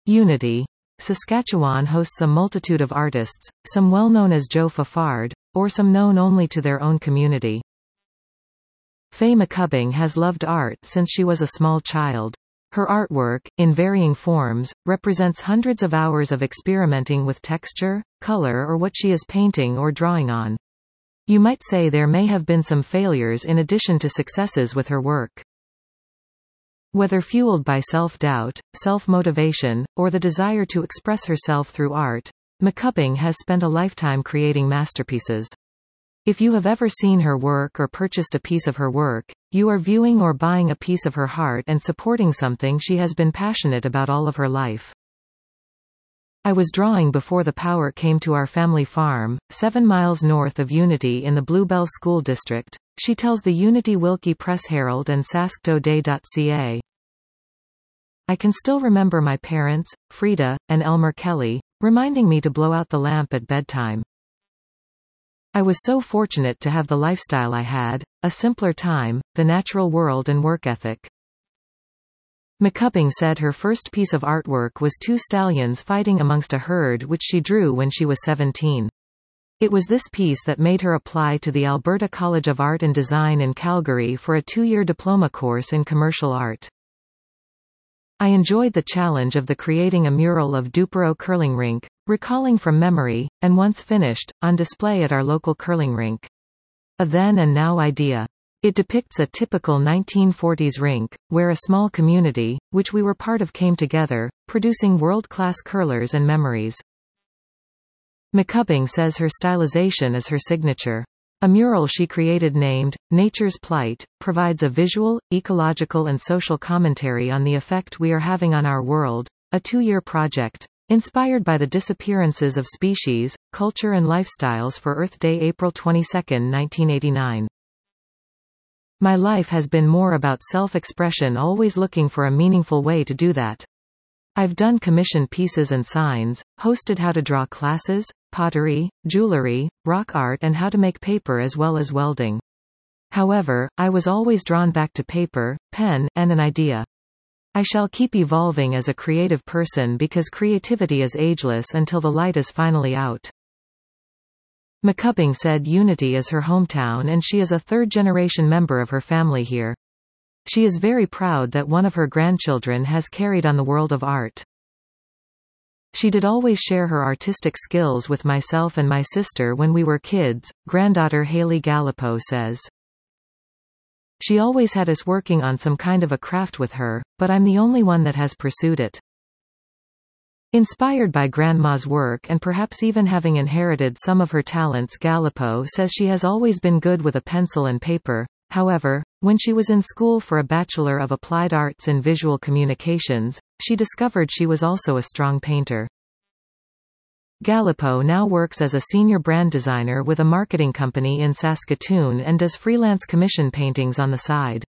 Unity. Saskatchewan hosts a multitude of artists, some well known as Joe Fafard, or some known only to their own community. Faye McCubbing has loved art since she was a small child. Her artwork, in varying forms, represents hundreds of hours of experimenting with texture, color or what she is painting or drawing on. You might say there may have been some failures in addition to successes with her work. Whether fueled by self-doubt, self-motivation, or the desire to express herself through art, McCubbing has spent a lifetime creating masterpieces. If you have ever seen her work or purchased a piece of her work, you are viewing or buying a piece of her heart and supporting something she has been passionate about all of her life. I was drawing before the power came to our family farm, 7 miles north of Unity in the Bluebell School District, she tells the Unity Wilkie Press Herald and sasktoday.ca. I can still remember my parents, Frida, and Elmer Kelly, reminding me to blow out the lamp at bedtime. I was so fortunate to have the lifestyle I had, a simpler time, the natural world and work ethic. McCubbing said her first piece of artwork was 2 stallions fighting amongst a herd which she drew when she was 17. It was this piece that made her apply to the Alberta College of Art and Design in Calgary for a 2-year diploma course in commercial art. I enjoyed the challenge of creating a mural of Dupereau curling rink, recalling from memory, and once finished, on display at our local curling rink. A then and now idea. It depicts a typical 1940s rink, where a small community, which we were part of, came together, producing world-class curlers and memories. McCubbing says her stylization is her signature. A mural she created named, Nature's Plight, provides a visual, ecological and social commentary on the effect we are having on our world, a 2-year project, inspired by the disappearances of species, culture and lifestyles for Earth Day April 22, 1989. My life has been more about self-expression, always looking for a meaningful way to do that. I've done commission pieces and signs, hosted how to draw classes, pottery, jewelry, rock art and how to make paper as well as welding. However, I was always drawn back to paper, pen, and an idea. I shall keep evolving as a creative person because creativity is ageless until the light is finally out. McCubbing said Unity is her hometown and she is a 3rd-generation member of her family here. She is very proud that one of her grandchildren has carried on the world of art. She did always share her artistic skills with myself and my sister when we were kids, granddaughter Haley Gallipo says. She always had us working on some kind of a craft with her, but I'm the only one that has pursued it. Inspired by Grandma's work and perhaps even having inherited some of her talents, Gallipo says she has always been good with a pencil and paper. However, when she was in school for a Bachelor of Applied Arts in Visual Communications, she discovered she was also a strong painter. Gallipo now works as a senior brand designer with a marketing company in Saskatoon and does freelance commission paintings on the side.